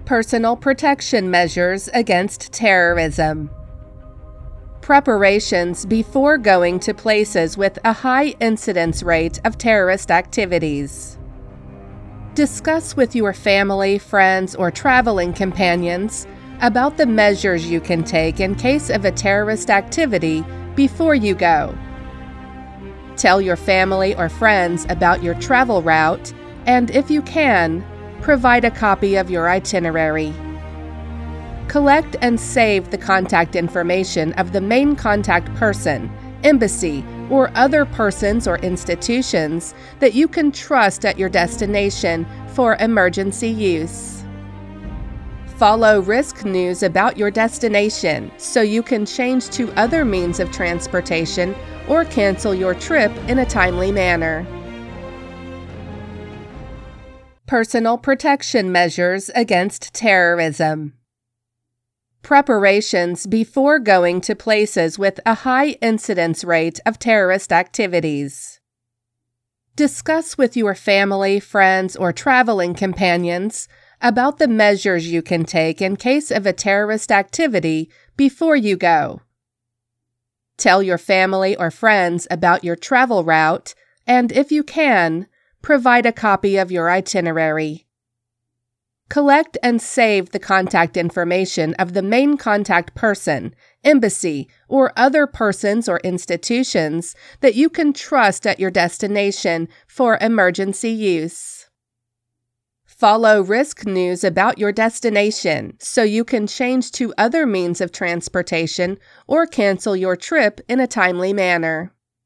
Personal protection measures against terrorism. Preparations before going to places with a high incidence rate of terrorist activities. Discuss with your family, friends, or traveling companions about the measures you can take in case of a terrorist activity before you go. Tell your family or friends about your travel route, and if you can, provide a copy of your itinerary. Collect and save the contact information of the main contact person, embassy, or other persons or institutions that you can trust at your destination for emergency use. Follow risk news about your destination so you can change to other means of transportation or cancel your trip in a timely manner. Personal protection measures against terrorism. Preparations before going to places with a high incidence rate of terrorist activities. Discuss with your family, friends, or traveling companions about the measures you can take in case of a terrorist activity before you go. Tell your family or friends about your travel route, and if you can, provide a copy of your itinerary. Collect and save the contact information of the main contact person, embassy, or other persons or institutions that you can trust at your destination for emergency use. Follow risk news about your destination so you can change to other means of transportation or cancel your trip in a timely manner.